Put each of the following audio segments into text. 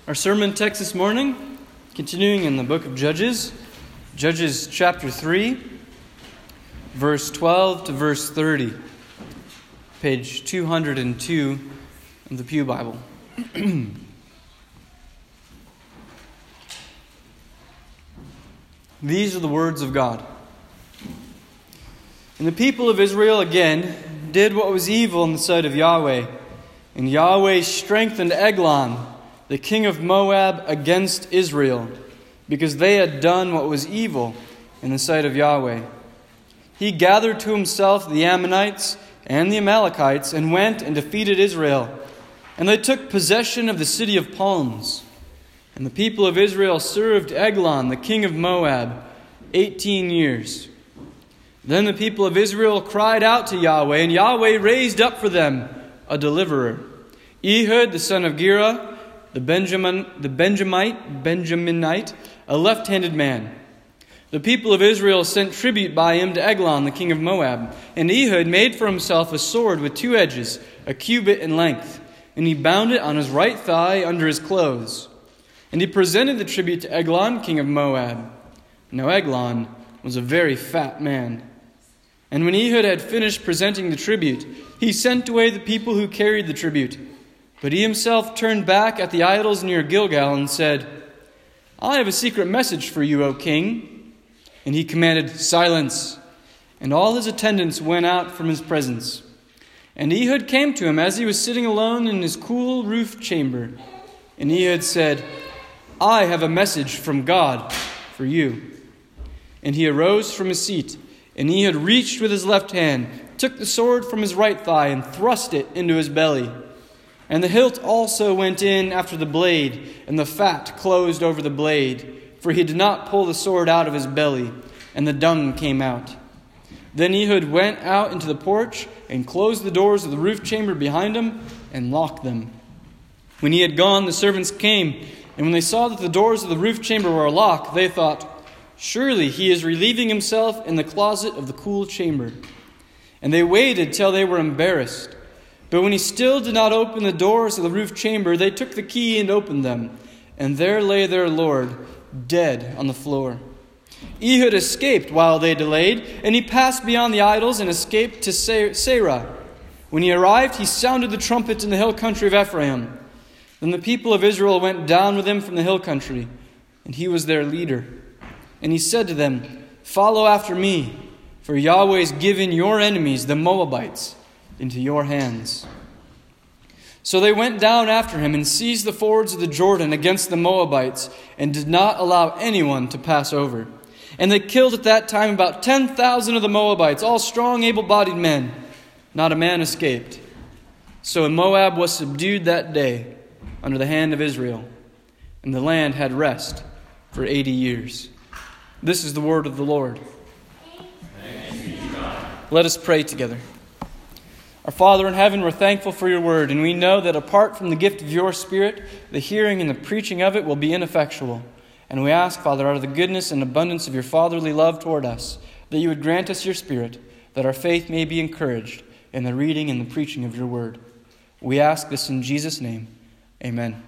Our sermon text this morning, continuing in the book of Judges, Judges chapter 3, verse 12 to verse 30, page 202 of the Pew Bible. These are the words of God. And the people of Israel again did what was evil in the sight of Yahweh, and Yahweh strengthened Eglon, the king of Moab, against Israel, because they had done what was evil in the sight of Yahweh. He gathered to himself the Ammonites and the Amalekites and went and defeated Israel. And they took possession of the city of palms. And the people of Israel served Eglon, the king of Moab, 18 years. Then the people of Israel cried out to Yahweh, and Yahweh raised up for them a deliverer, Ehud, the son of Gera, the Benjaminite, a left-handed man. The people of Israel sent tribute by him to Eglon, the king of Moab. And Ehud made for himself a sword with two edges, a cubit in length, and he bound it on his right thigh under his clothes. And he presented the tribute to Eglon, king of Moab. Now Eglon was a very fat man. And when Ehud had finished presenting the tribute, he sent away the people who carried the tribute. But he himself turned back at the idols near Gilgal and said, I have a secret message for you, O king. And he commanded, Silence. And all his attendants went out from his presence. And Ehud came to him as he was sitting alone in his cool roof chamber. And Ehud said, I have a message from God for you. And he arose from his seat, and Ehud reached with his left hand, took the sword from his right thigh, and thrust it into his belly. And the hilt also went in after the blade, and the fat closed over the blade, for he did not pull the sword out of his belly, and the dung came out. Then Ehud went out into the porch, and closed the doors of the roof chamber behind him, and locked them. When he had gone, the servants came, and when they saw that the doors of the roof chamber were locked, they thought, Surely he is relieving himself in the closet of the cool chamber. And they waited till they were embarrassed. But when he still did not open the doors of the roof chamber, they took the key and opened them. And there lay their Lord, dead on the floor. Ehud escaped while they delayed, and he passed beyond the idols and escaped to Seirah. When he arrived, he sounded the trumpet in the hill country of Ephraim. Then the people of Israel went down with him from the hill country, and he was their leader. And he said to them, Follow after me, for Yahweh has given your enemies, the Moabites, into your hands. So they went down after him and seized the fords of the Jordan against the Moabites, and did not allow anyone to pass over. And they killed at that time about 10,000 of the Moabites, all strong, able-bodied men. Not a man escaped. So Moab was subdued that day under the hand of Israel, and the land had rest for 80 years. This is the word of the Lord. Let us pray together. Our Father in heaven, we're thankful for your word, and we know that apart from the gift of your Spirit, the hearing and the preaching of it will be ineffectual. And we ask, Father, out of the goodness and abundance of your fatherly love toward us, that you would grant us your Spirit, that our faith may be encouraged in the reading and the preaching of your word. We ask this in Jesus' name. Amen.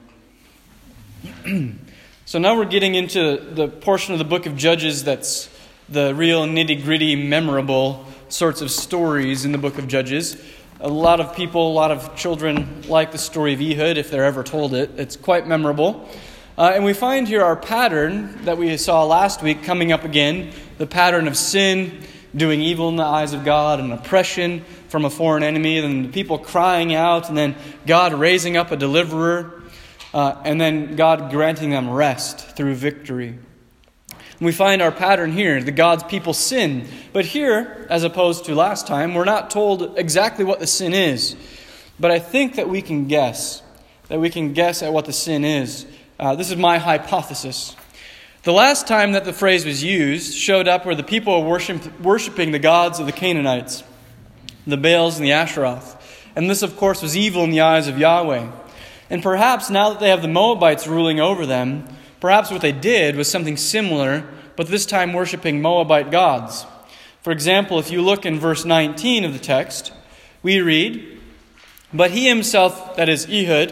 So now we're getting into the portion of the book of Judges that's the real nitty-gritty, memorable sorts of stories in the book of Judges. A lot of people, a lot of children like the story of Ehud if they're ever told it. It's quite memorable. And we find here our pattern that we saw last week coming up again, the pattern of sin, doing evil in the eyes of God, and oppression from a foreign enemy, and the people crying out, and then God raising up a deliverer, and then God granting them rest through victory. And we find our pattern here, the God's people sin. But here, as opposed to last time, we're not told exactly what the sin is. But I think that we can guess at what the sin is. This is my hypothesis. The last time that the phrase was used showed up where the people were worshiping the gods of the Canaanites, the Baals and the Asheroth. And this, of course, was evil in the eyes of Yahweh. And perhaps now that they have the Moabites ruling over them, perhaps what they did was something similar, but this time worshiping Moabite gods. For example, if you look in verse 19 of the text, we read, But he himself, that is Ehud,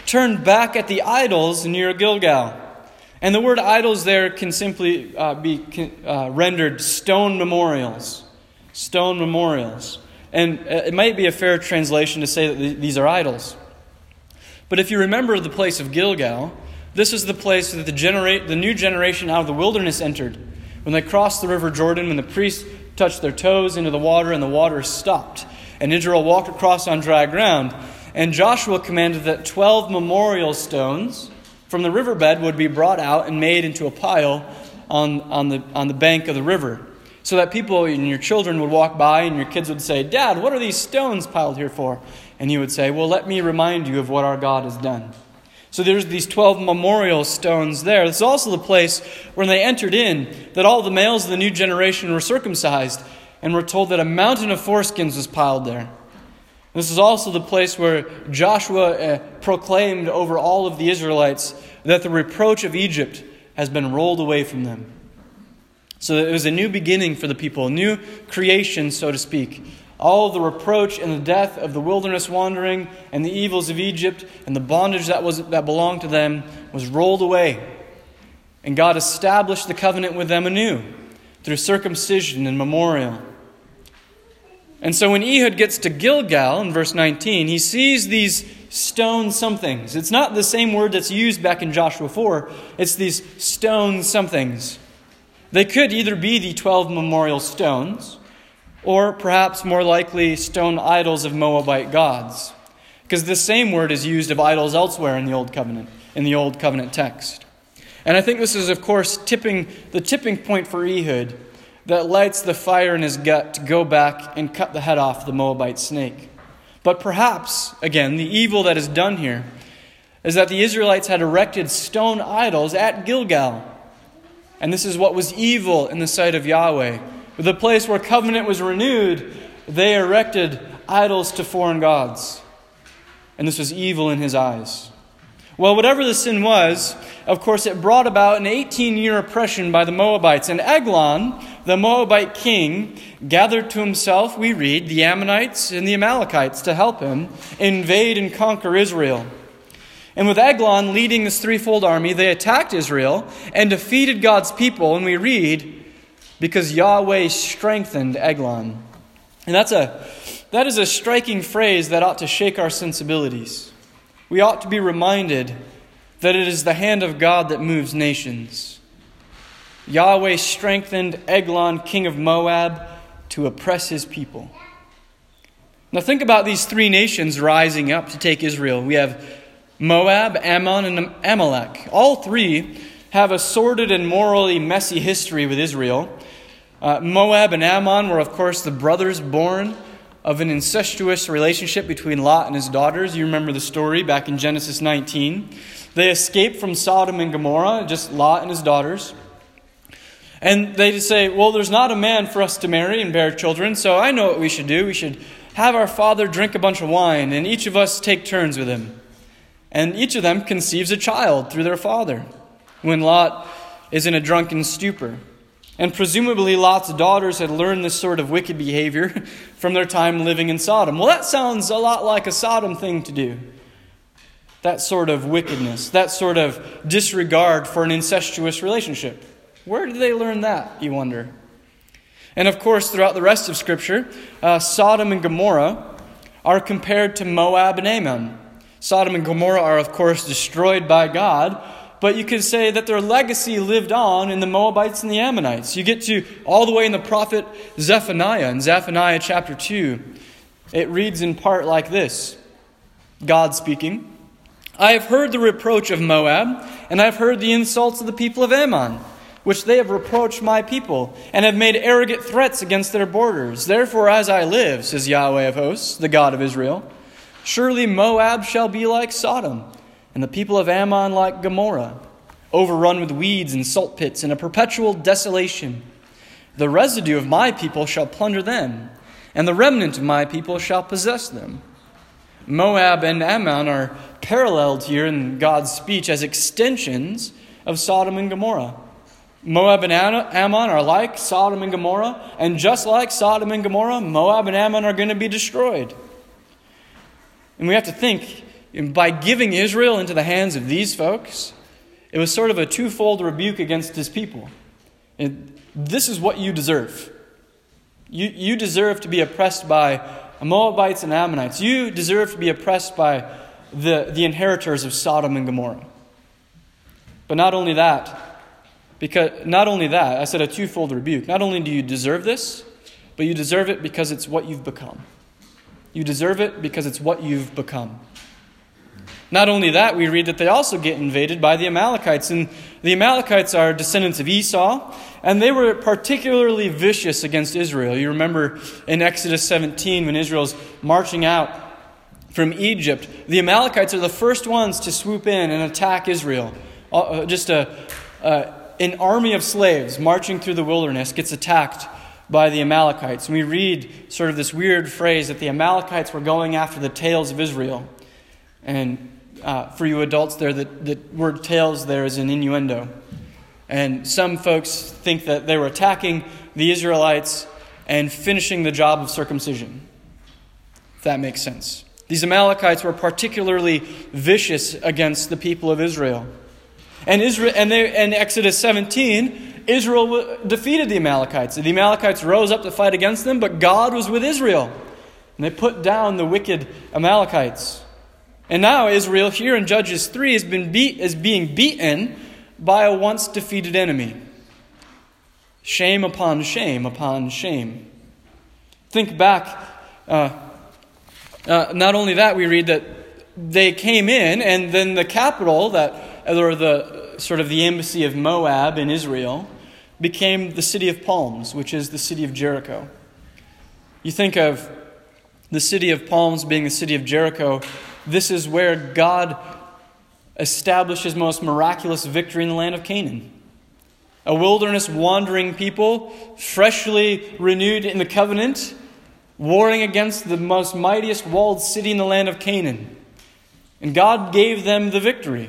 turned back at the idols near Gilgal. And the word idols there can simply be rendered stone memorials. Stone memorials. And it might be a fair translation to say that these are idols. But if you remember the place of Gilgal, this is the place that the new generation out of the wilderness entered. When they crossed the river Jordan, when the priests touched their toes into the water and the water stopped, and Israel walked across on dry ground. And Joshua commanded that 12 memorial stones from the riverbed would be brought out and made into a pile on the bank of the river, so that people and your children would walk by and your kids would say, "Dad, what are these stones piled here for?" And he would say, "Well, let me remind you of what our God has done." So there's these 12 memorial stones there. This is also the place when they entered in that all the males of the new generation were circumcised, and were told that a mountain of foreskins was piled there. This is also the place where Joshua proclaimed over all of the Israelites that the reproach of Egypt has been rolled away from them. So it was a new beginning for the people, a new creation, so to speak. All of the reproach and the death of the wilderness wandering and the evils of Egypt and the bondage that belonged to them was rolled away. And God established the covenant with them anew through circumcision and memorial. And so when Ehud gets to Gilgal in verse 19, he sees these stone somethings. It's not the same word that's used back in Joshua 4. It's these stone somethings. They could either be the 12 memorial stones, or perhaps more likely stone idols of Moabite gods, because the same word is used of idols elsewhere in the Old Covenant text. And I think this is, of course, the tipping point for Ehud that lights the fire in his gut to go back and cut the head off the Moabite snake. But perhaps, again, the evil that is done here is that the Israelites had erected stone idols at Gilgal. And this is what was evil in the sight of Yahweh. The place where covenant was renewed, they erected idols to foreign gods. And this was evil in his eyes. Well, whatever the sin was, of course, it brought about an 18-year oppression by the Moabites. And Eglon, the Moabite king, gathered to himself, we read, the Ammonites and the Amalekites to help him invade and conquer Israel. And with Eglon leading this threefold army, they attacked Israel and defeated God's people. And we read, because Yahweh strengthened Eglon. And that is a striking phrase that ought to shake our sensibilities. We ought to be reminded that it is the hand of God that moves nations. Yahweh strengthened Eglon, king of Moab, to oppress his people. Now think about these three nations rising up to take Israel. We have Moab, Ammon, and Amalek. All three have a sordid and morally messy history with Israel. Moab and Ammon were, of course, the brothers born of an incestuous relationship between Lot and his daughters. You remember the story back in Genesis 19. They escaped from Sodom and Gomorrah, just Lot and his daughters. And they say, well, there's not a man for us to marry and bear children, so I know what we should do. We should have our father drink a bunch of wine, and each of us take turns with him. And each of them conceives a child through their father when Lot is in a drunken stupor. And presumably Lot's daughters had learned this sort of wicked behavior from their time living in Sodom. Well, that sounds a lot like a Sodom thing to do. That sort of wickedness, that sort of disregard for an incestuous relationship. Where did they learn that, you wonder? And of course, throughout the rest of Scripture, Sodom and Gomorrah are compared to Moab and Ammon. Sodom and Gomorrah are, of course, destroyed by God, but you could say that their legacy lived on in the Moabites and the Ammonites. You get to all the way in the prophet Zephaniah. In Zephaniah chapter 2, it reads in part like this. God speaking, I have heard the reproach of Moab, and I have heard the insults of the people of Ammon, which they have reproached my people, and have made arrogant threats against their borders. Therefore, as I live, says Yahweh of hosts, the God of Israel, surely Moab shall be like Sodom, and the people of Ammon like Gomorrah, overrun with weeds and salt pits and a perpetual desolation. The residue of my people shall plunder them, and the remnant of my people shall possess them. Moab and Ammon are paralleled here in God's speech as extensions of Sodom and Gomorrah. Moab and Ammon are like Sodom and Gomorrah, and just like Sodom and Gomorrah, Moab and Ammon are going to be destroyed. And we have to think, by giving Israel into the hands of these folks, it was sort of a twofold rebuke against his people. And this is what you deserve. You deserve to be oppressed by Moabites and Ammonites. You deserve to be oppressed by the inheritors of Sodom and Gomorrah. But not only that, I said a twofold rebuke. Not only do you deserve this, but you deserve it because it's what you've become. You deserve it because it's what you've become. Not only that, we read that they also get invaded by the Amalekites. And the Amalekites are descendants of Esau, and they were particularly vicious against Israel. You remember in Exodus 17 when Israel's marching out from Egypt, the Amalekites are the first ones to swoop in and attack Israel. Just an army of slaves marching through the wilderness gets attacked by the Amalekites. And we read sort of this weird phrase that the Amalekites were going after the tails of Israel. And for you adults there, the word tails there is an innuendo. And some folks think that they were attacking the Israelites and finishing the job of circumcision, if that makes sense. These Amalekites were particularly vicious against the people of Israel. And in Exodus 17, Israel defeated the Amalekites. The Amalekites rose up to fight against them, but God was with Israel. And they put down the wicked Amalekites. And now Israel, here in Judges 3, is being beaten by a once defeated enemy. Shame upon shame upon shame. Think back. Not only that, we read that they came in, and then the capital, or the sort of the embassy of Moab in Israel, became the city of palms, which is the city of Jericho. You think of the city of palms being the city of Jericho. This is where God established his most miraculous victory in the land of Canaan. A wilderness wandering people, freshly renewed in the covenant, warring against the most mightiest walled city in the land of Canaan. And God gave them the victory.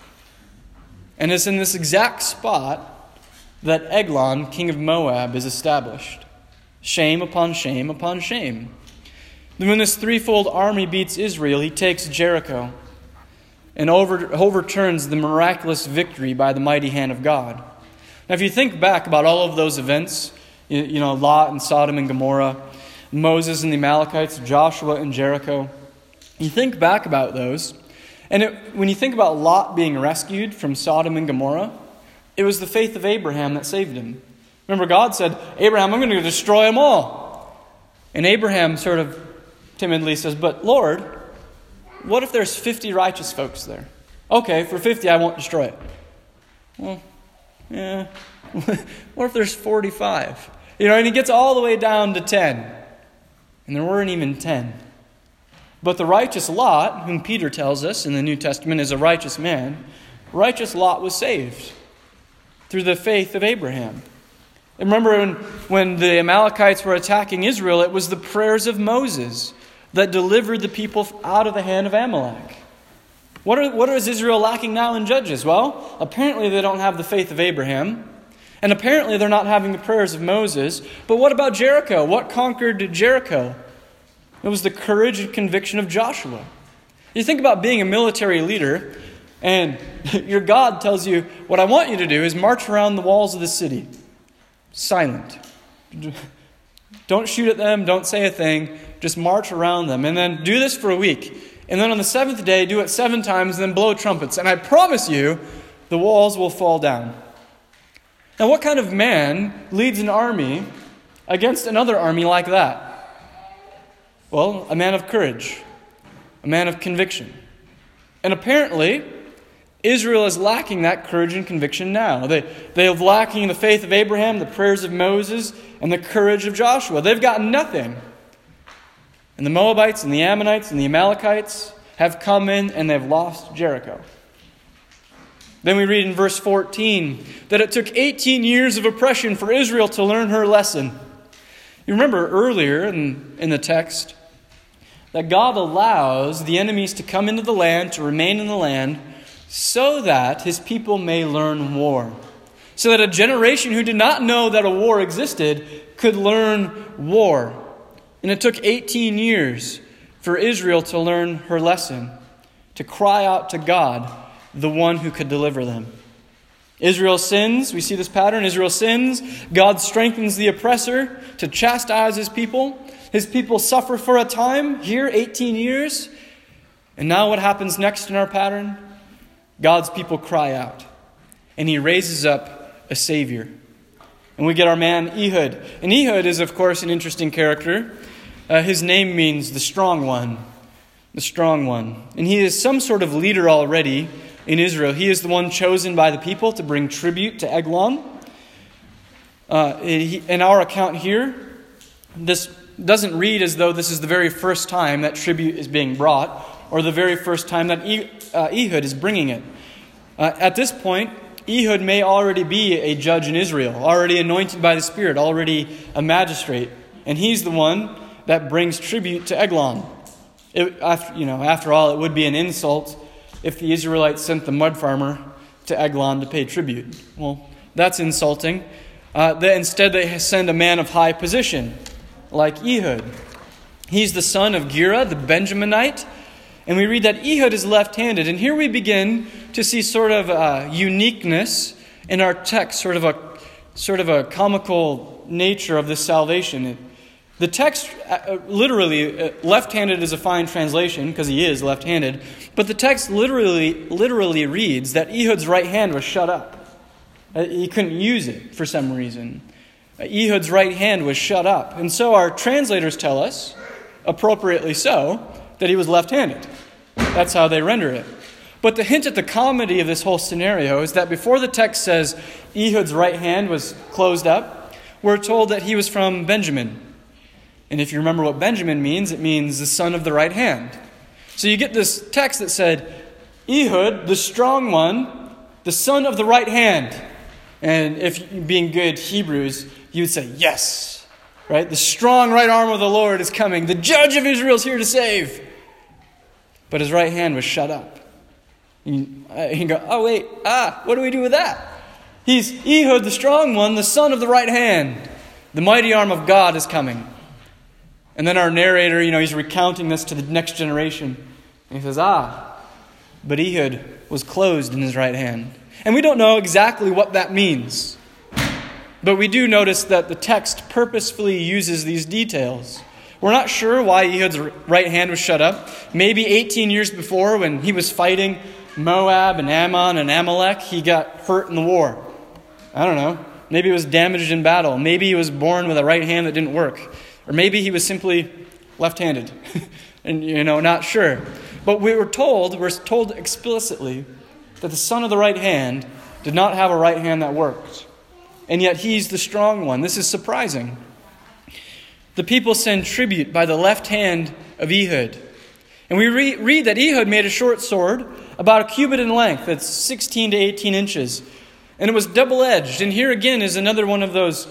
And it's in this exact spot that Eglon, king of Moab, is established. Shame upon shame upon shame. Then when this threefold army beats Israel, he takes Jericho and overturns the miraculous victory by the mighty hand of God. Now, if you think back about all of those events, Lot and Sodom and Gomorrah, Moses and the Amalekites, Joshua and Jericho, you think back about those, and when you think about Lot being rescued from Sodom and Gomorrah, it was the faith of Abraham that saved him. Remember, God said, Abraham, I'm going to destroy them all. And Abraham sort of timidly says, but Lord, what if there's 50 righteous folks there? Okay, for 50 I won't destroy it. Well, yeah. What if there's 45? And he gets all the way down to 10. And there weren't even 10. But the righteous Lot, whom Peter tells us in the New Testament is a righteous man, righteous Lot was saved through the faith of Abraham. And remember when the Amalekites were attacking Israel, it was the prayers of Moses that delivered the people out of the hand of Amalek. What is Israel lacking now in Judges? Well, apparently they don't have the faith of Abraham. And apparently they're not having the prayers of Moses. But what about Jericho? What conquered Jericho? It was the courage and conviction of Joshua. You think about being a military leader, and your God tells you, what I want you to do is march around the walls of the city. Silent. Don't shoot at them. Don't say a thing. Just march around them. And then do this for a week. And then on the seventh day, do it 7 times, and then blow trumpets. And I promise you, the walls will fall down. Now, what kind of man leads an army against another army like that? Well, a man of courage. A man of conviction. And apparently, Israel is lacking that courage and conviction now. They are lacking the faith of Abraham, the prayers of Moses, and the courage of Joshua. They've got nothing. And the Moabites and the Ammonites and the Amalekites have come in and they've lost Jericho. Then we read in verse 14 that it took 18 years of oppression for Israel to learn her lesson. You remember earlier in the text that God allows the enemies to come into the land, to remain in the land, so that his people may learn war. So that a generation who did not know that a war existed could learn war. And it took 18 years for Israel to learn her lesson, to cry out to God, the one who could deliver them. Israel sins. We see this pattern. Israel sins. God strengthens the oppressor to chastise his people. His people suffer for a time, here 18 years. And now what happens next in our pattern? God's people cry out. And he raises up a Savior. And we get our man Ehud. And Ehud is, of course, an interesting character. His name means the strong one. The strong one. And he is some sort of leader already in Israel. He is the one chosen by the people to bring tribute to Eglon. In our account here, this doesn't read as though this is the very first time that tribute is being brought, or the very first time that Ehud is bringing it. At this point, Ehud may already be a judge in Israel, already anointed by the Spirit, already a magistrate. And he's the one that brings tribute to Eglon. After all, it would be an insult if the Israelites sent the mud farmer to Eglon to pay tribute. Well, that's insulting. Instead, they send a man of high position, like Ehud. He's the son of Gera, the Benjaminite. And we read that Ehud is left-handed. And here we begin to see sort of uniqueness in our text, sort of a comical nature of this salvation. The text, literally, left-handed is a fine translation because he is left-handed. But the text literally reads that Ehud's right hand was shut up. He couldn't use it for some reason. Ehud's right hand was shut up. And so our translators tell us, appropriately so, that he was left-handed. That's how they render it. But the hint at the comedy of this whole scenario is that before the text says Ehud's right hand was closed up, we're told that he was from Benjamin. And if you remember what Benjamin means, it means the son of the right hand. So you get this text that said, Ehud, the strong one, the son of the right hand. And if being good Hebrews, you would say, yes, right? The strong right arm of the Lord is coming. The judge of Israel is here to save. But his right hand was shut up. You go, oh wait, what do we do with that? He's Ehud, the strong one, the son of the right hand. The mighty arm of God is coming. And then our narrator, he's recounting this to the next generation. And he says, but Ehud was closed in his right hand. And we don't know exactly what that means. But we do notice that the text purposefully uses these details. We're not sure why Ehud's right hand was shut up. Maybe 18 years before, when he was fighting Moab and Ammon and Amalek, he got hurt in the war. I don't know. Maybe he was damaged in battle. Maybe he was born with a right hand that didn't work. Or maybe he was simply left-handed. And, not sure. But we're told explicitly that the son of the right hand did not have a right hand that worked. And yet he's the strong one. This is surprising. The people send tribute by the left hand of Ehud. And we read that Ehud made a short sword, about a cubit in length, that's 16 to 18 inches. And it was double-edged. And here again is another one of those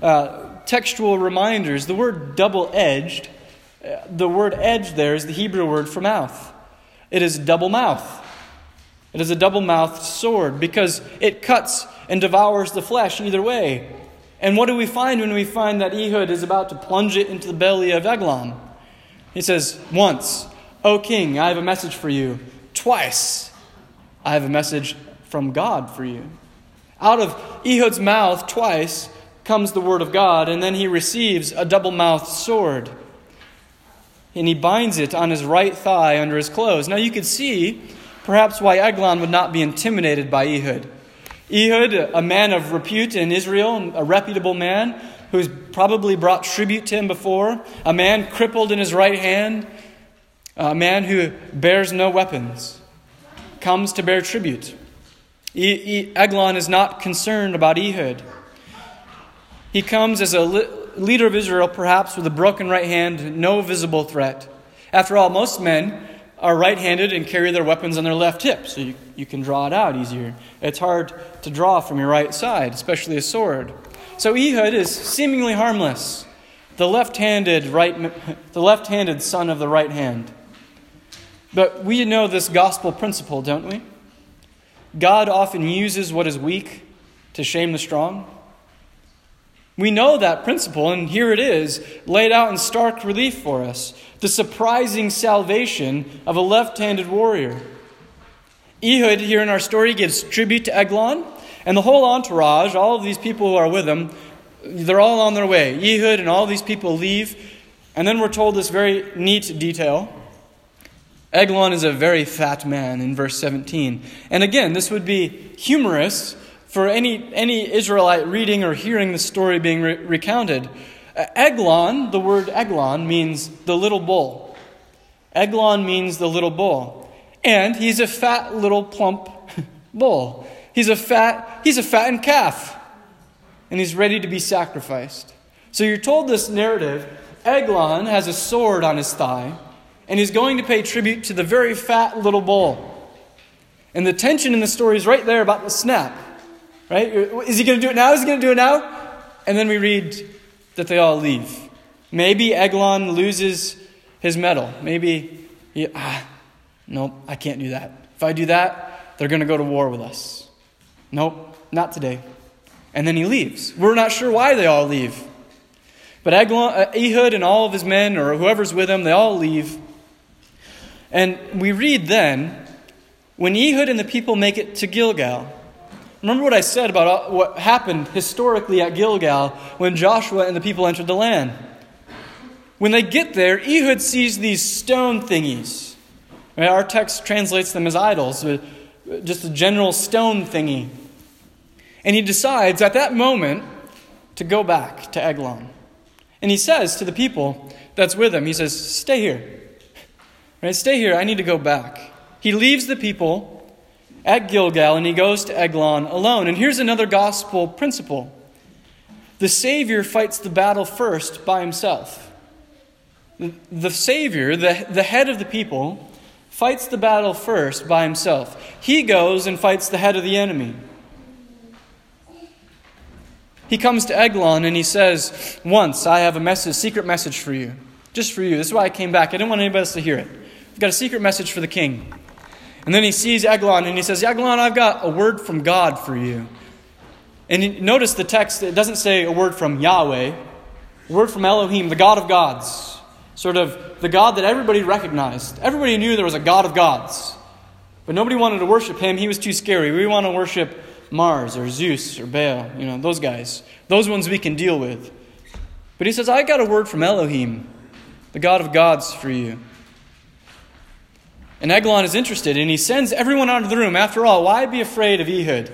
textual reminders. The word double-edged, the word edge there is the Hebrew word for mouth. It is double mouth. It is a double-mouthed sword because it cuts and devours the flesh either way. And what do we find when we find that Ehud is about to plunge it into the belly of Eglon? He says, once, O king, I have a message for you. Twice, I have a message from God for you. Out of Ehud's mouth twice comes the word of God, and then he receives a double-mouthed sword. And he binds it on his right thigh under his clothes. Now you could see perhaps why Eglon would not be intimidated by Ehud. Ehud, a man of repute in Israel, a reputable man who's probably brought tribute to him before, a man crippled in his right hand, a man who bears no weapons, comes to bear tribute. Eglon is not concerned about Ehud. He comes as a leader of Israel, perhaps with a broken right hand, no visible threat. After all, most men are right-handed and carry their weapons on their left hip, so you can draw it out easier. It's hard to draw from your right side, especially a sword. So Ehud is seemingly harmless, the left-handed son of the right hand. But we know this gospel principle, don't we? God often uses what is weak to shame the strong. We know that principle, and here it is, laid out in stark relief for us. The surprising salvation of a left-handed warrior. Ehud, here in our story, gives tribute to Eglon, and the whole entourage, all of these people who are with him, they're all on their way. Ehud and all these people leave, and then we're told this very neat detail. Eglon is a very fat man in verse 17. And again, this would be humorous for any Israelite reading or hearing the story being recounted. Eglon, the word Eglon, means the little bull. Eglon means the little bull. And he's a fat, little, plump bull. He's a fattened calf. And he's ready to be sacrificed. So you're told this narrative. Eglon has a sword on his thigh, and he's going to pay tribute to the very fat little bull. And the tension in the story is right there about the snap. Right? Is he going to do it now? Is he going to do it now? And then we read that they all leave. Maybe Eglon loses his medal. Maybe nope, I can't do that. If I do that, they're going to go to war with us. Nope, not today. And then he leaves. We're not sure why they all leave. But Ehud and all of his men, or whoever's with him, they all leave. And we read then, when Ehud and the people make it to Gilgal. Remember what I said about what happened historically at Gilgal when Joshua and the people entered the land. When they get there, Ehud sees these stone thingies. Right? Our text translates them as idols, just a general stone thingy. And he decides at that moment to go back to Eglon. And he says to the people that's with him, he says, stay here. Right? Stay here, I need to go back. He leaves the people at Gilgal and he goes to Eglon alone. And here's another gospel principle. The Savior fights the battle first by himself. The Savior, the head of the people, fights the battle first by himself. He goes and fights the head of the enemy. He comes to Eglon and he says, once, I have a secret message for you. Just for you. This is why I came back. I didn't want anybody else to hear it. I've got a secret message for the king. And then he sees Eglon and he says, Eglon, I've got a word from God for you. And notice the text, it doesn't say a word from Yahweh. A word from Elohim, the God of gods. Sort of the God that everybody recognized. Everybody knew there was a God of gods. But nobody wanted to worship him. He was too scary. We want to worship Mars or Zeus or Baal, those guys. Those ones we can deal with. But he says, I got a word from Elohim, the God of gods for you. And Eglon is interested, and he sends everyone out of the room. After all, why be afraid of Ehud?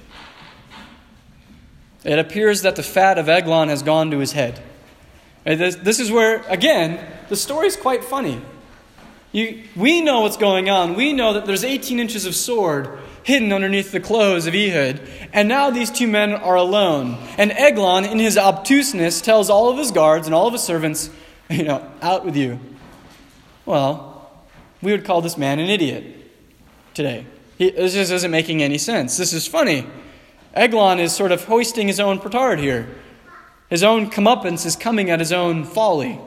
It appears that the fat of Eglon has gone to his head. This is where, again, the story's quite funny. We know what's going on. We know that there's 18 inches of sword hidden underneath the clothes of Ehud. And now these two men are alone. And Eglon, in his obtuseness, tells all of his guards and all of his servants, out with you. Well, we would call this man an idiot today. This just isn't making any sense. This is funny. Eglon is sort of hoisting his own petard here. His own comeuppance is coming at his own folly.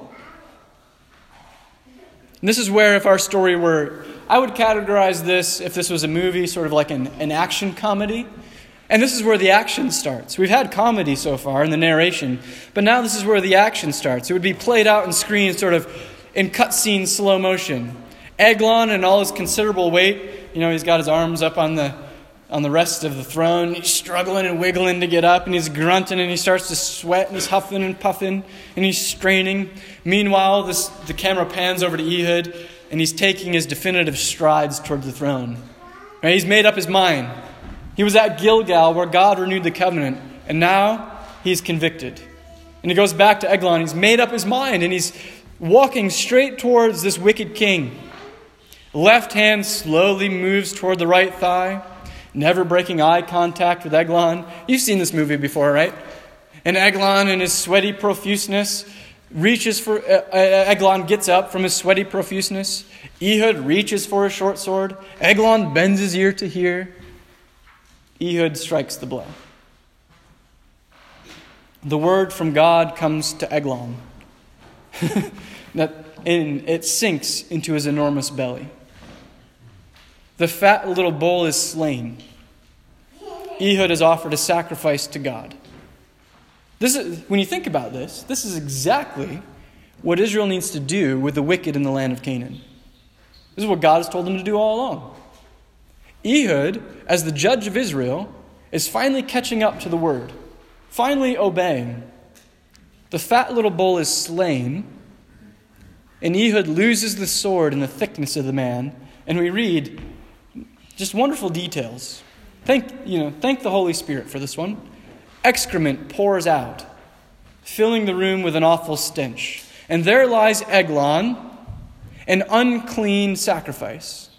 And this is where, if our story were, I would categorize this, if this was a movie, sort of like an action comedy. And this is where the action starts. We've had comedy so far in the narration, but now this is where the action starts. It would be played out on screen sort of in cutscene slow motion. Eglon, in all his considerable weight, he's got his arms up on the rest of the throne. He's struggling and wiggling to get up, and he's grunting, and he starts to sweat, and he's huffing and puffing, and he's straining. Meanwhile, the camera pans over to Ehud, and he's taking his definitive strides toward the throne. Right? He's made up his mind. He was at Gilgal where God renewed the covenant, and now he's convicted. And he goes back to Eglon. He's made up his mind, and he's walking straight towards this wicked king. Left hand slowly moves toward the right thigh, never breaking eye contact with Eglon. You've seen this movie before, right? And Eglon, in his sweaty profuseness, reaches for... Eglon gets up from his sweaty profuseness. Ehud reaches for his short sword. Eglon bends his ear to hear. Ehud strikes the blow. The word from God comes to Eglon. It sinks into his enormous belly. The fat little bull is slain. Ehud is offered a sacrifice to God. When you think about this is exactly what Israel needs to do with the wicked in the land of Canaan. This is what God has told them to do all along. Ehud, as the judge of Israel, is finally catching up to the word, finally obeying. The fat little bull is slain, and Ehud loses the sword in the thickness of the man, and we read just wonderful details. Thank the Holy Spirit for this one. Excrement pours out, filling the room with an awful stench. And there lies Eglon, an unclean sacrifice,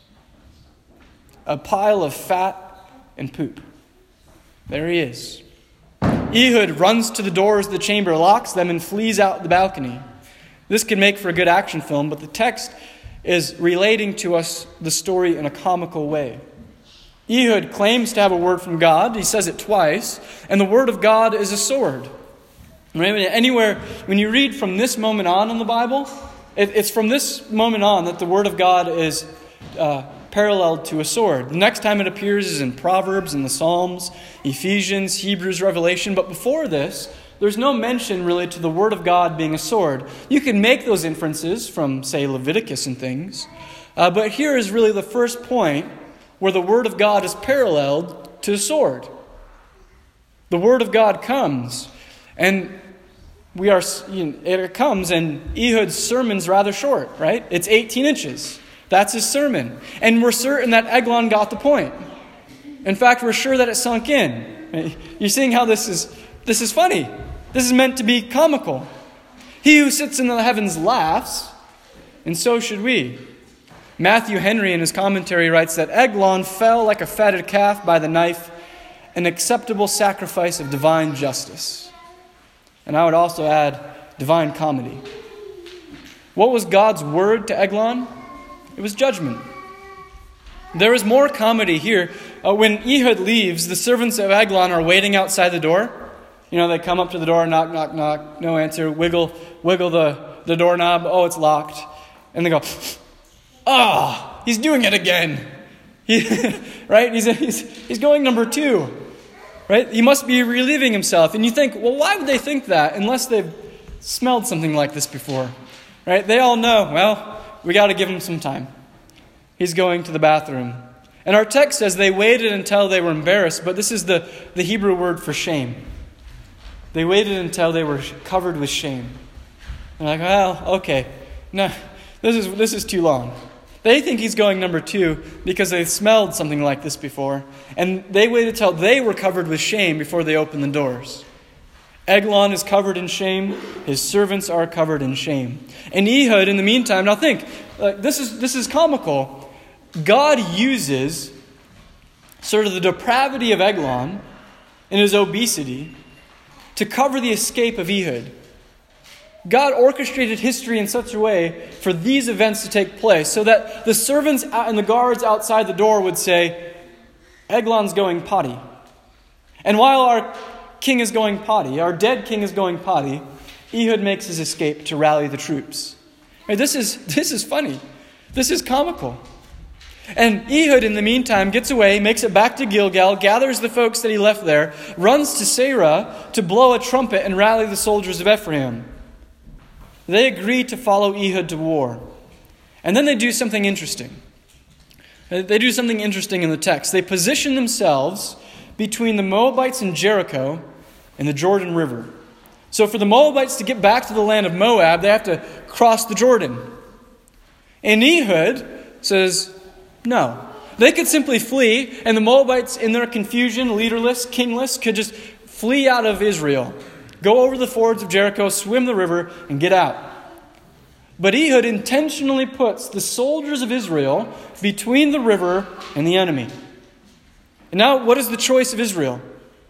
a pile of fat and poop. There he is. Ehud runs to the doors of the chamber, locks them, and flees out the balcony. This could make for a good action film, but the text is relating to us the story in a comical way. Ehud claims to have a word from God. He says it twice. And the word of God is a sword. Right? Anywhere, when you read from this moment on in the Bible, it's from this moment on that the word of God is paralleled to a sword. The next time it appears is in Proverbs, in the Psalms, Ephesians, Hebrews, Revelation. But before this, there's no mention really to the word of God being a sword. You can make those inferences from, say, Leviticus and things. But here is really the first point where the word of God is paralleled to a sword. The word of God comes, and it comes, and Ehud's sermon's rather short, right? It's 18 inches. That's his sermon. And we're certain that Eglon got the point. In fact, we're sure that it sunk in. You're seeing how this is funny. This is meant to be comical. He who sits in the heavens laughs, and so should we. Matthew Henry in his commentary writes that Eglon fell like a fatted calf by the knife, an acceptable sacrifice of divine justice. And I would also add divine comedy. What was God's word to Eglon? It was judgment. There is more comedy here. When Ehud leaves, the servants of Eglon are waiting outside the door. They come up to the door, knock, knock, knock, no answer, wiggle the doorknob, oh, it's locked. And they go, he's doing it again. Right? He's going number 2. Right? He must be relieving himself. And you think, well, why would they think that unless they've smelled something like this before? Right? They all know, well, we got to give him some time. He's going to the bathroom. And our text says they waited until they were embarrassed, but this is the Hebrew word for shame. They waited until they were covered with shame. They're like, well, okay, no, this is too long. They think he's going number 2 because they've smelled something like this before. And they waited till they were covered with shame before they opened the doors. Eglon is covered in shame. His servants are covered in shame. And Ehud, in the meantime, now think, this is comical. God uses sort of the depravity of Eglon and his obesity to cover the escape of Ehud. God orchestrated history in such a way for these events to take place so that the servants and the guards outside the door would say, Eglon's going potty. And while our king is going potty, our dead king is going potty, Ehud makes his escape to rally the troops. This is funny. This is comical. And Ehud, in the meantime, gets away, makes it back to Gilgal, gathers the folks that he left there, runs to Sarah to blow a trumpet and rally the soldiers of Ephraim. They agree to follow Ehud to war. And then they do something interesting. They do something interesting in the text. They position themselves between the Moabites and Jericho and the Jordan River. So for the Moabites to get back to the land of Moab, they have to cross the Jordan. And Ehud says, no. They could simply flee, and the Moabites, in their confusion, leaderless, kingless, could just flee out of Israel. Go over the fords of Jericho, swim the river, and get out. But Ehud intentionally puts the soldiers of Israel between the river and the enemy. And now, what is the choice of Israel?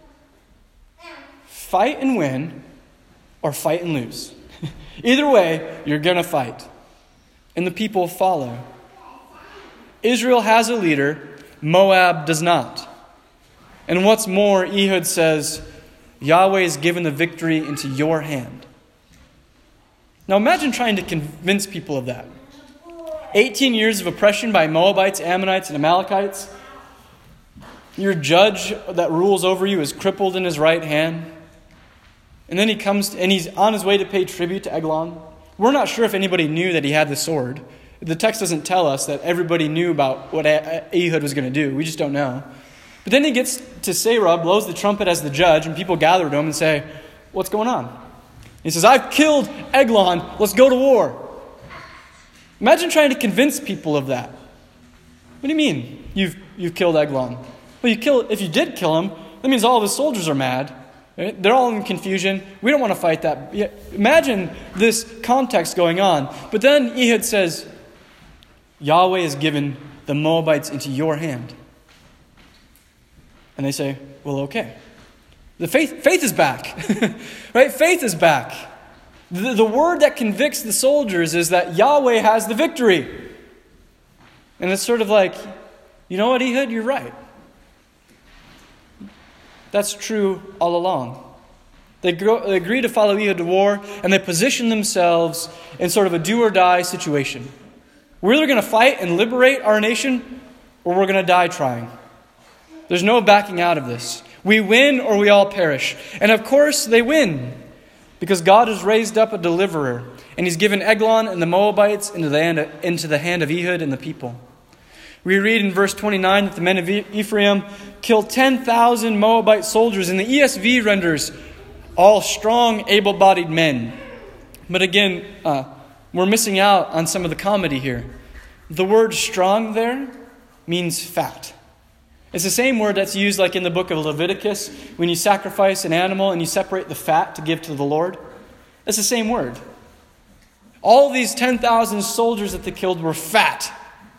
Fight and win, or fight and lose. Either way, you're going to fight. And the people follow. Israel has a leader, Moab does not. And what's more, Ehud says, Yahweh has given the victory into your hand. Now imagine trying to convince people of that. 18 years of oppression by Moabites, Ammonites, and Amalekites. Your judge that rules over you is crippled in his right hand. And then he's on his way to pay tribute to Eglon. We're not sure if anybody knew that he had the sword. The text doesn't tell us that everybody knew about what Ehud was going to do. We just don't know. But then he gets to Serah, blows the trumpet as the judge, and people gather to him and say, what's going on? He says, I've killed Eglon. Let's go to war. Imagine trying to convince people of that. What do you mean you've killed Eglon? Well, if you did kill him, that means all of his soldiers are mad. Right? They're all in confusion. We don't want to fight that. Yeah, imagine this context going on. But then Ehud says, Yahweh has given the Moabites into your hand. And they say, well, okay. The faith is back. Right? Faith is back. The word that convicts the soldiers is that Yahweh has the victory. And it's sort of like, you know what, Ehud? You're right. That's true all along. They agree to follow Ehud to war, and they position themselves in sort of a do-or-die situation. We're either going to fight and liberate our nation, or we're going to die trying. There's no backing out of this. We win or we all perish. And of course they win, because God has raised up a deliverer, and He's given Eglon and the Moabites into the hand of Ehud and the people. We read in verse 29 that the men of Ephraim killed 10,000 Moabite soldiers, and the ESV renders all strong, able-bodied men. But again, we're missing out on some of the comedy here. The word strong there means fat. It's the same word that's used like in the book of Leviticus when you sacrifice an animal and you separate the fat to give to the Lord. It's the same word. All these 10,000 soldiers that they killed were fat.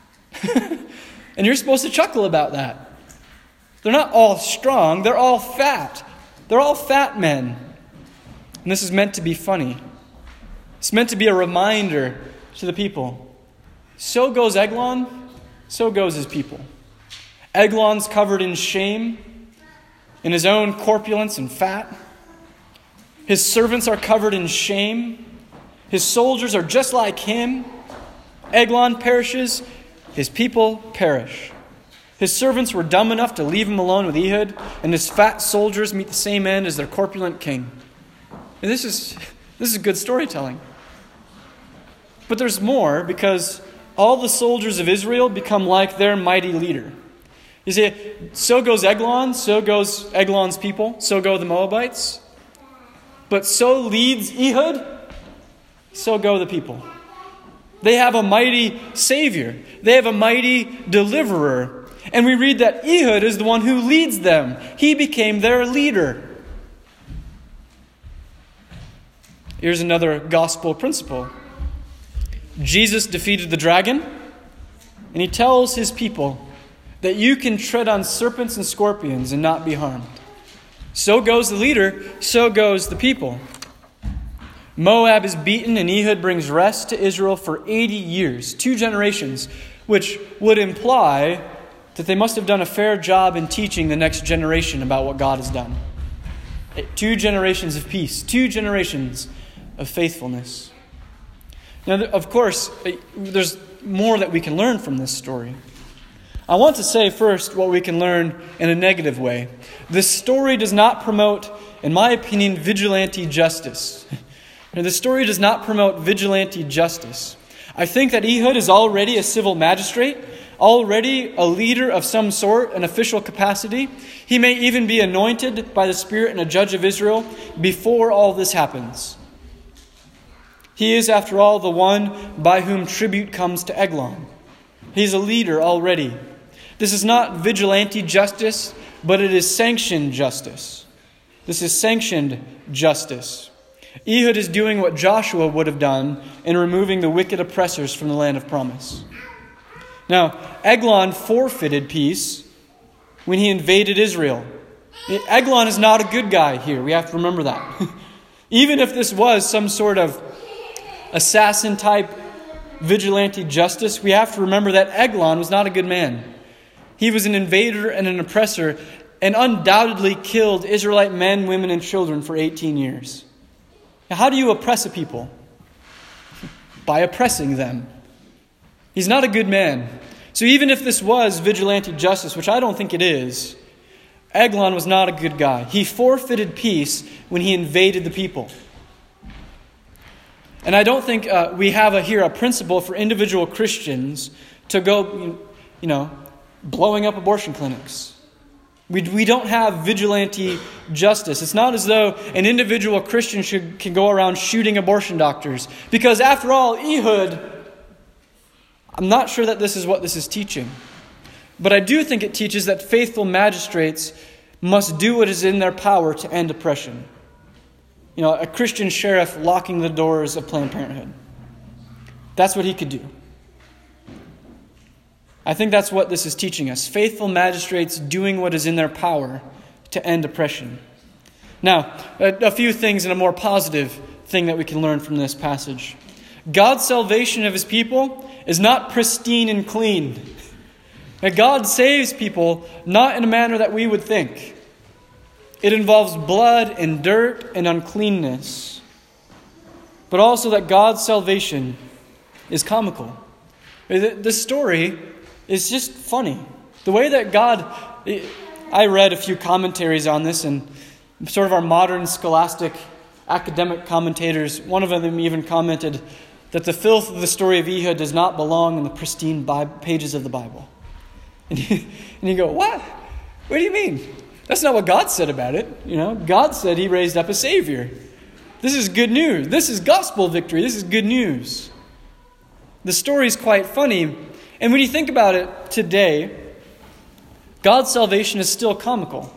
And you're supposed to chuckle about that. They're not all strong. They're all fat. They're all fat men. And this is meant to be funny. It's meant to be a reminder to the people. So goes Eglon, so goes his people. Eglon's covered in shame, in his own corpulence and fat. His servants are covered in shame. His soldiers are just like him. Eglon perishes, his people perish. His servants were dumb enough to leave him alone with Ehud, and his fat soldiers meet the same end as their corpulent king. And this is good storytelling. But there's more, because all the soldiers of Israel become like their mighty leader. You see, so goes Eglon, so goes Eglon's people, so go the Moabites. But so leads Ehud, so go the people. They have a mighty Savior. They have a mighty deliverer. And we read that Ehud is the one who leads them. He became their leader. Here's another gospel principle. Jesus defeated the dragon, and He tells His people that you can tread on serpents and scorpions and not be harmed. So goes the leader, so goes the people. Moab is beaten, and Ehud brings rest to Israel for 80 years, 2 generations, which would imply that they must have done a fair job in teaching the next generation about what God has done. 2 generations of peace, 2 generations of faithfulness. Now, of course, there's more that we can learn from this story. I want to say first what we can learn in a negative way. This story does not promote, in my opinion, vigilante justice. And the story does not promote vigilante justice. I think that Ehud is already a civil magistrate, already a leader of some sort, an official capacity. He may even be anointed by the Spirit and a judge of Israel before all this happens. He is, after all, the one by whom tribute comes to Eglon. He's a leader already. This is not vigilante justice, but it is sanctioned justice. This is sanctioned justice. Ehud is doing what Joshua would have done in removing the wicked oppressors from the land of promise. Now, Eglon forfeited peace when he invaded Israel. Eglon is not a good guy here. We have to remember that. Even if this was some sort of assassin-type vigilante justice, we have to remember that Eglon was not a good man. He was an invader and an oppressor, and undoubtedly killed Israelite men, women, and children for 18 years. Now, how do you oppress a people? By oppressing them. He's not a good man. So even if this was vigilante justice, which I don't think it is, Eglon was not a good guy. He forfeited peace when he invaded the people. And I don't think we have here a principle for individual Christians to go, blowing up abortion clinics. We don't have vigilante justice. It's not as though an individual Christian can go around shooting abortion doctors. Because after all, Ehud, I'm not sure that this is what this is teaching. But I do think it teaches that faithful magistrates must do what is in their power to end oppression. A Christian sheriff locking the doors of Planned Parenthood. That's what he could do. I think that's what this is teaching us. Faithful magistrates doing what is in their power to end oppression. Now, a few things and a more positive thing that we can learn from this passage. God's salvation of his people is not pristine and clean. God saves people not in a manner that we would think. It involves blood and dirt and uncleanness. But also that God's salvation is comical. The story is just funny. The way that I read a few commentaries on this, and sort of our modern scholastic academic commentators, one of them even commented that the filth of the story of Ehud does not belong in the pristine pages of the Bible. And you go, what? What do you mean? That's not what God said about it. God said he raised up a Savior. This is good news. This is gospel victory. This is good news. The story is quite funny. And when you think about it today, God's salvation is still comical.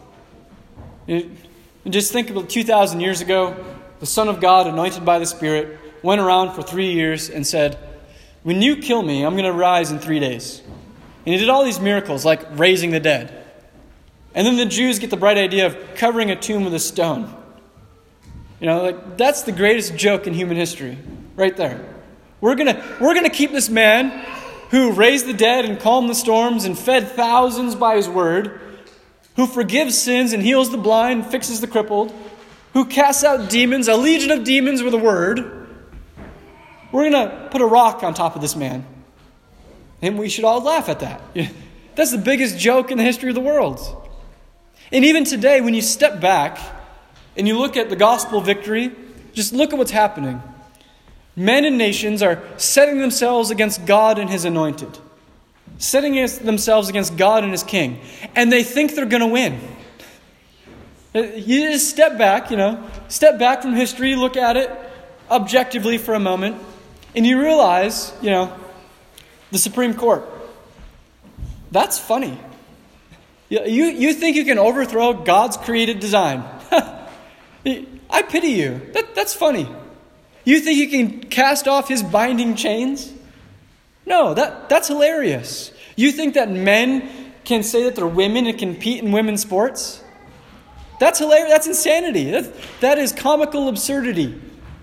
Just think about 2,000 years ago, the Son of God, anointed by the Spirit, went around for 3 years and said, when you kill me, I'm going to rise in 3 days. And he did all these miracles, like raising the dead. And then the Jews get the bright idea of covering a tomb with a stone. That's the greatest joke in human history, right there. We're gonna keep this man who raised the dead and calmed the storms and fed thousands by his word, who forgives sins and heals the blind, fixes the crippled, who casts out demons, a legion of demons with a word. We're going to put a rock on top of this man. And we should all laugh at that. That's the biggest joke in the history of the world. And even today, when you step back and you look at the gospel victory, just look at what's happening. Men and nations are setting themselves against God and his anointed. Setting themselves against God and his king. And they think they're going to win. You just step back from history, look at it objectively for a moment, and you realize, the Supreme Court. That's funny. You think you can overthrow God's created design. I pity you. That's funny. You think you can cast off his binding chains? No, that's hilarious. You think that men can say that they're women and compete in women's sports? That's hilarious. That's insanity. That is comical absurdity.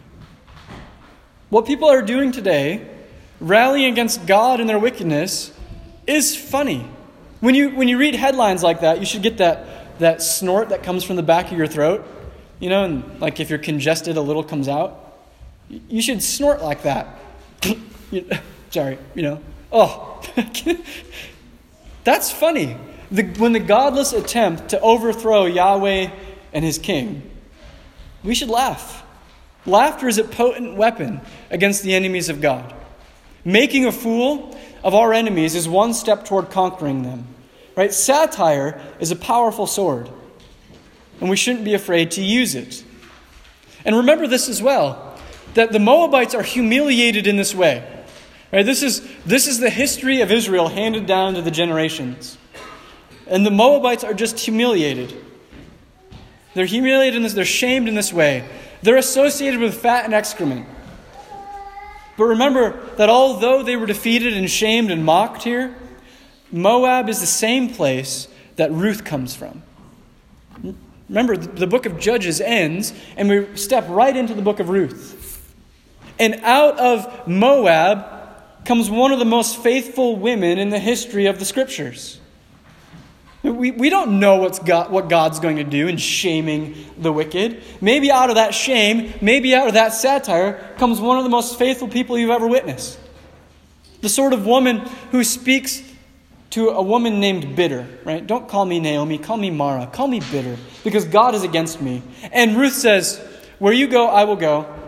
What people are doing today, rallying against God and their wickedness, is funny. When you read headlines like that, you should get that snort that comes from the back of your throat. And like if you're congested, a little comes out. You should snort like that. Sorry, Oh, that's funny. When the godless attempt to overthrow Yahweh and his king, we should laugh. Laughter is a potent weapon against the enemies of God. Making a fool of our enemies is one step toward conquering them. Right? Satire is a powerful sword, and we shouldn't be afraid to use it. And remember this as well, that the Moabites are humiliated in this way. Right? This is the history of Israel handed down to the generations. And the Moabites are just humiliated. They're humiliated in this, they're shamed in this way. They're associated with fat and excrement. But remember that although they were defeated and shamed and mocked here, Moab is the same place that Ruth comes from. Remember, the book of Judges ends, and we step right into the book of Ruth. And out of Moab comes one of the most faithful women in the history of the Scriptures. We don't know what God's going to do in shaming the wicked. Maybe out of that shame, maybe out of that satire, comes one of the most faithful people you've ever witnessed. The sort of woman who speaks to a woman named Bitter, right? Don't call me Naomi, call me Mara, call me Bitter, because God is against me. And Ruth says, where you go, I will go.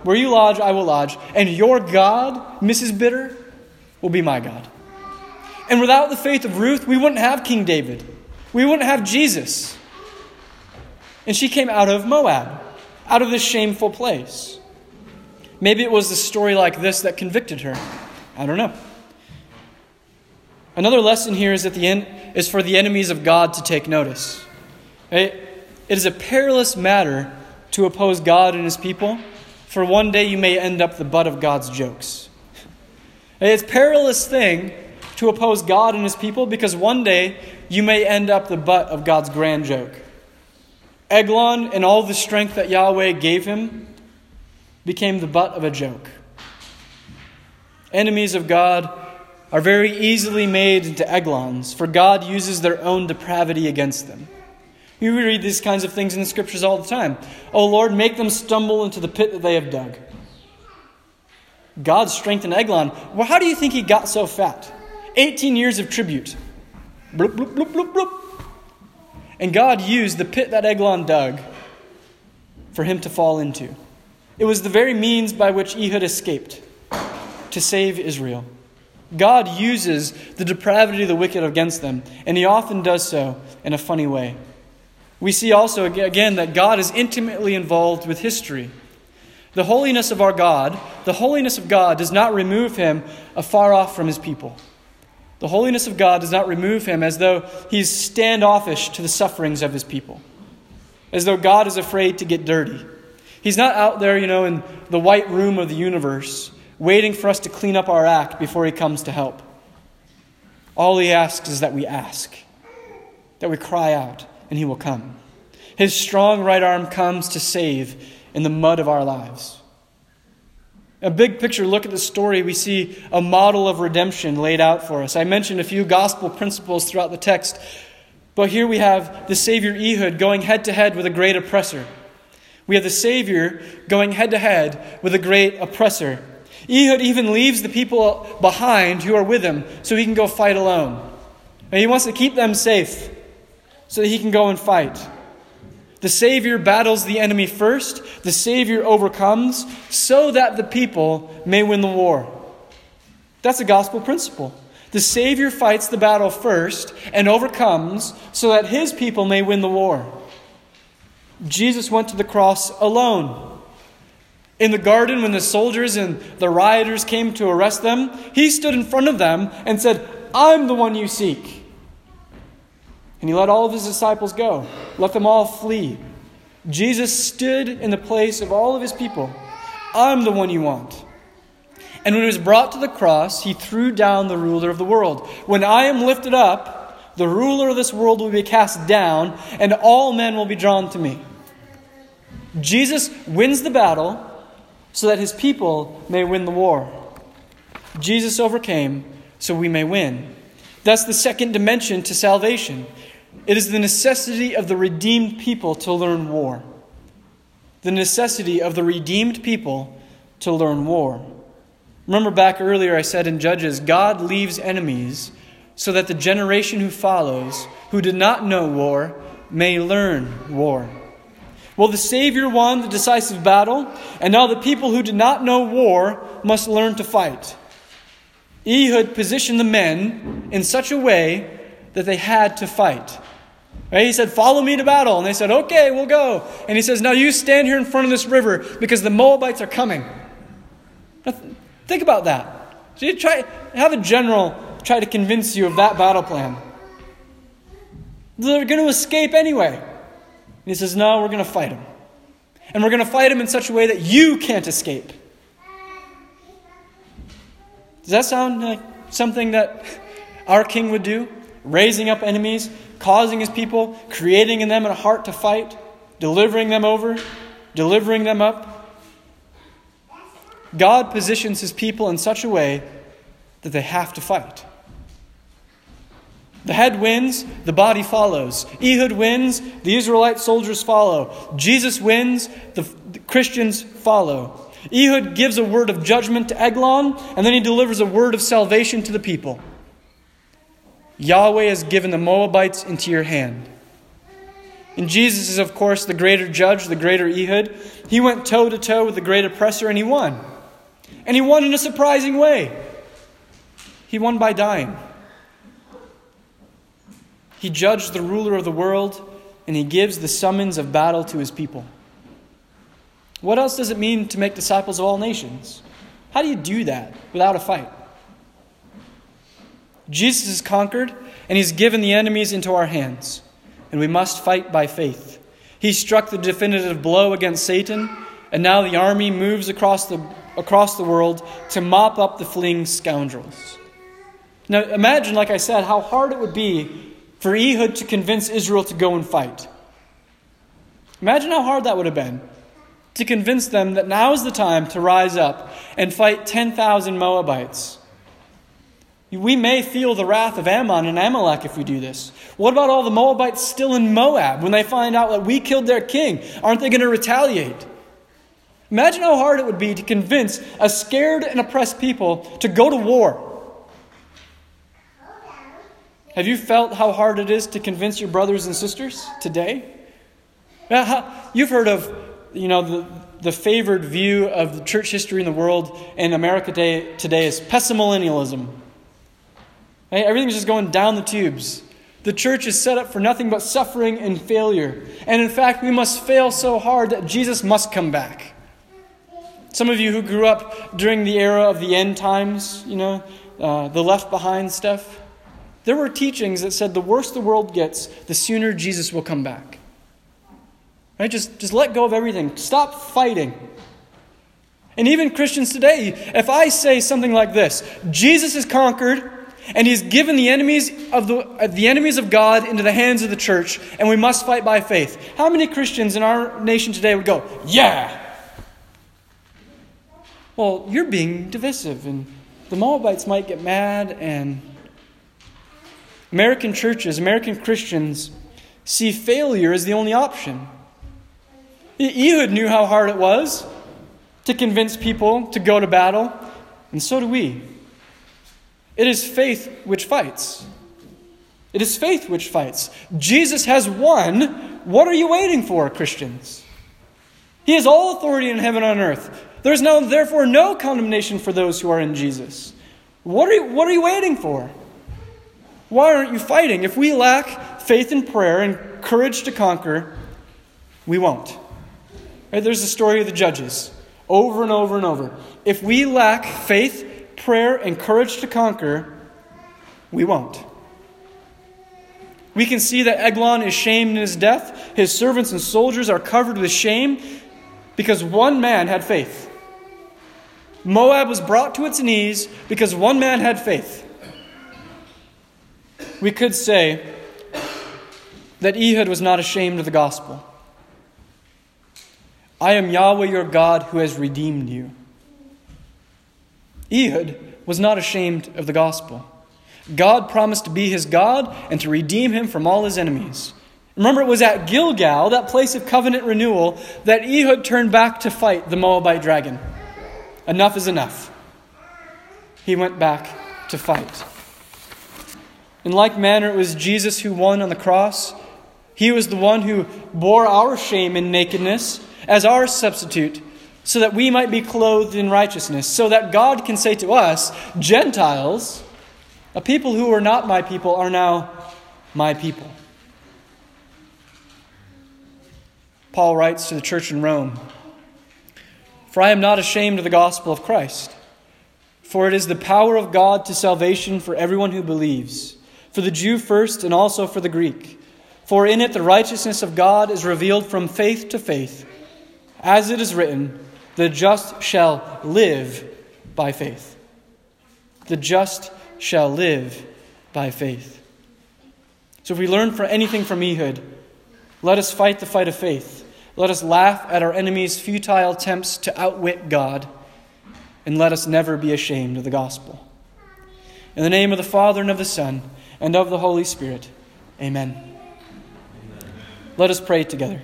Where you lodge, I will lodge. And your God, Mrs. Bitter, will be my God. And without the faith of Ruth, we wouldn't have King David. We wouldn't have Jesus. And she came out of Moab, out of this shameful place. Maybe it was a story like this that convicted her. I don't know. Another lesson here is is for the enemies of God to take notice. It is a perilous matter to oppose God and his people, for one day you may end up the butt of God's jokes. It's a perilous thing to oppose God and his people, because one day you may end up the butt of God's grand joke. Eglon and all the strength that Yahweh gave him became the butt of a joke. Enemies of God are very easily made into Eglons, for God uses their own depravity against them. We read these kinds of things in the scriptures all the time. Oh Lord, make them stumble into the pit that they have dug. God strengthened Eglon. Well, how do you think he got so fat? 18 years of tribute. Bloop, bloop, bloop, bloop, bloop. And God used the pit that Eglon dug for him to fall into. It was the very means by which Ehud escaped to save Israel. God uses the depravity of the wicked against them, and he often does so in a funny way. We see also, again, that God is intimately involved with history. The holiness of our God, the holiness of God does not remove him afar off from his people. The holiness of God does not remove him as though he's standoffish to the sufferings of his people, as though God is afraid to get dirty. He's not out there, in the white room of the universe, waiting for us to clean up our act before he comes to help. All he asks is that we ask, that we cry out, and he will come. His strong right arm comes to save in the mud of our lives. A big picture look at the story, we see a model of redemption laid out for us. I mentioned a few gospel principles throughout the text, but here we have the Savior Ehud going head-to-head with a great oppressor. We have the Savior going head-to-head with a great oppressor. Ehud even leaves the people behind who are with him so he can go fight alone. And he wants to keep them safe so that he can go and fight. The Savior battles the enemy first. The Savior overcomes so that the people may win the war. That's a gospel principle. The Savior fights the battle first and overcomes so that his people may win the war. Jesus went to the cross alone. In the garden, when the soldiers and the rioters came to arrest them, he stood in front of them and said, "I'm the one you seek." And he let all of his disciples go. Let them all flee. Jesus stood in the place of all of his people. I'm the one you want. And when he was brought to the cross, he threw down the ruler of the world. When I am lifted up, the ruler of this world will be cast down, and all men will be drawn to me. Jesus wins the battle so that his people may win the war. Jesus overcame so we may win. That's the second dimension to salvation. It is the necessity of the redeemed people to learn war. The necessity of the redeemed people to learn war. Remember back earlier I said in Judges, God leaves enemies so that the generation who follows, who did not know war, may learn war. Well, the Savior won the decisive battle, and now the people who did not know war must learn to fight. Ehud positioned the men in such a way that they had to fight. Right? He said, "Follow me to battle." And they said, "Okay, we'll go." And he says, "Now you stand here in front of this river because the Moabites are coming." Now, think about that. So you have a general try to convince you of that battle plan. They're going to escape anyway. And he says, "No, we're going to fight them. And we're going to fight them in such a way that you can't escape." Does that sound like something that our king would do? Raising up enemies, causing his people, creating in them a heart to fight, delivering them over, delivering them up. God positions his people in such a way that they have to fight. The head wins, the body follows. Ehud wins, the Israelite soldiers follow. Jesus wins, the Christians follow. Ehud gives a word of judgment to Eglon, and then he delivers a word of salvation to the people. Yahweh has given the Moabites into your hand. And Jesus is, of course, the greater judge, the greater Ehud. He went toe-to-toe with the great oppressor, and he won. And he won in a surprising way. He won by dying. He judged the ruler of the world, and he gives the summons of battle to his people. What else does it mean to make disciples of all nations? How do you do that without a fight? Jesus has conquered, and he's given the enemies into our hands. And we must fight by faith. He struck the definitive blow against Satan, and now the army moves across the world to mop up the fleeing scoundrels. Now imagine, like I said, how hard it would be for Ehud to convince Israel to go and fight. Imagine how hard that would have been to convince them that now is the time to rise up and fight 10,000 Moabites. We may feel the wrath of Ammon and Amalek if we do this. What about all the Moabites still in Moab when they find out that we killed their king? Aren't they going to retaliate? Imagine how hard it would be to convince a scared and oppressed people to go to war. Have you felt how hard it is to convince your brothers and sisters today? You've heard of, the favored view of the church history in the world in America today is pessimillennialism. Everything's just going down the tubes. The church is set up for nothing but suffering and failure. And in fact, we must fail so hard that Jesus must come back. Some of you who grew up during the era of the end times, the Left Behind stuff, there were teachings that said the worse the world gets, the sooner Jesus will come back. Right? Just let go of everything. Stop fighting. And even Christians today, if I say something like this, Jesus has conquered, and he's given the enemies of God into the hands of the church, and we must fight by faith. How many Christians in our nation today would go, yeah? Well, you're being divisive, and the Moabites might get mad, and American churches, American Christians see failure as the only option. Ehud knew how hard it was to convince people to go to battle, and so do we. It is faith which fights. It is faith which fights. Jesus has won. What are you waiting for, Christians? He has all authority in heaven and on earth. There is therefore no condemnation for those who are in Jesus. What are you waiting for? Why aren't you fighting? If we lack faith and prayer and courage to conquer, we won't. Right? There's the story of the judges over and over and over. If we lack faith, prayer, and courage to conquer, we won't. We can see that Eglon is shamed in his death. His servants and soldiers are covered with shame because one man had faith. Moab was brought to its knees because one man had faith. We could say that Ehud was not ashamed of the gospel. I am Yahweh your God who has redeemed you. Ehud was not ashamed of the gospel. God promised to be his God and to redeem him from all his enemies. Remember, it was at Gilgal, that place of covenant renewal, that Ehud turned back to fight the Moabite dragon. Enough is enough. He went back to fight. In like manner, it was Jesus who won on the cross. He was the one who bore our shame and nakedness as our substitute, so that we might be clothed in righteousness, so that God can say to us, Gentiles, a people who are not my people are now my people. Paul writes to the church in Rome, For I am not ashamed of the gospel of Christ, for it is the power of God to salvation for everyone who believes, for the Jew first and also for the Greek. For in it the righteousness of God is revealed from faith to faith, as it is written, the just shall live by faith. The just shall live by faith. So if we learn anything from Ehud, let us fight the fight of faith. Let us laugh at our enemies' futile attempts to outwit God, and let us never be ashamed of the gospel. In the name of the Father, and of the Son, and of the Holy Spirit. Amen. Let us pray together.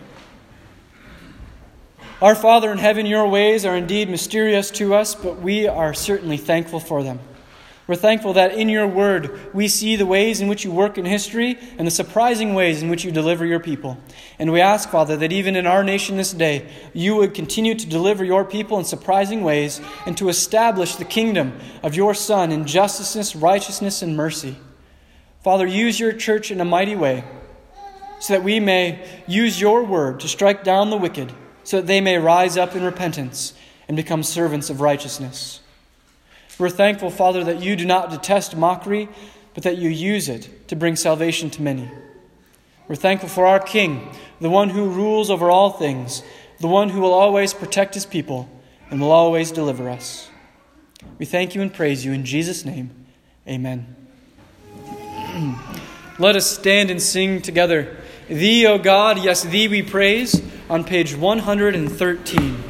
Our Father in heaven, your ways are indeed mysterious to us, but we are certainly thankful for them. We're thankful that in your word we see the ways in which you work in history and the surprising ways in which you deliver your people. And we ask, Father, that even in our nation this day, you would continue to deliver your people in surprising ways and to establish the kingdom of your Son in justice, righteousness, and mercy. Father, use your church in a mighty way so that we may use your word to strike down the wicked, so that they may rise up in repentance and become servants of righteousness. We're thankful, Father, that you do not detest mockery, but that you use it to bring salvation to many. We're thankful for our King, the one who rules over all things, the one who will always protect his people and will always deliver us. We thank you and praise you in Jesus' name. Amen. Let us stand and sing together, Thee, O God, yes, Thee we praise, on page 113.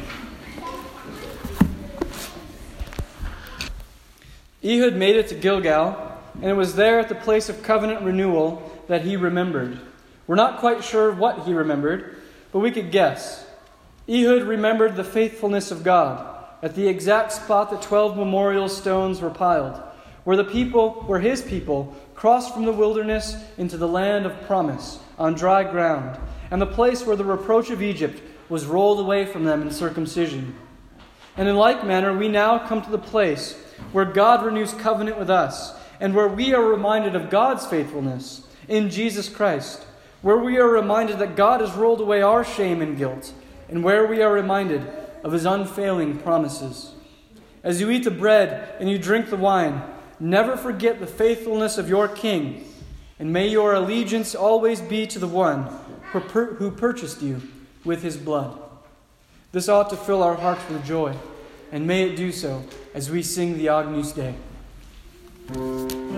Ehud made it to Gilgal, and it was there at the place of covenant renewal that he remembered. We're not quite sure what he remembered, but we could guess. Ehud remembered the faithfulness of God at the exact spot the 12 memorial stones were piled, where his people crossed from the wilderness into the land of promise on dry ground, and the place where the reproach of Egypt was rolled away from them in circumcision. And in like manner, we now come to the place where God renews covenant with us, and where we are reminded of God's faithfulness in Jesus Christ, where we are reminded that God has rolled away our shame and guilt, and where we are reminded of his unfailing promises. As you eat the bread and you drink the wine, never forget the faithfulness of your King, and may your allegiance always be to the one who purchased you with his blood. This ought to fill our hearts with joy, and may it do so as we sing the Agnus Dei.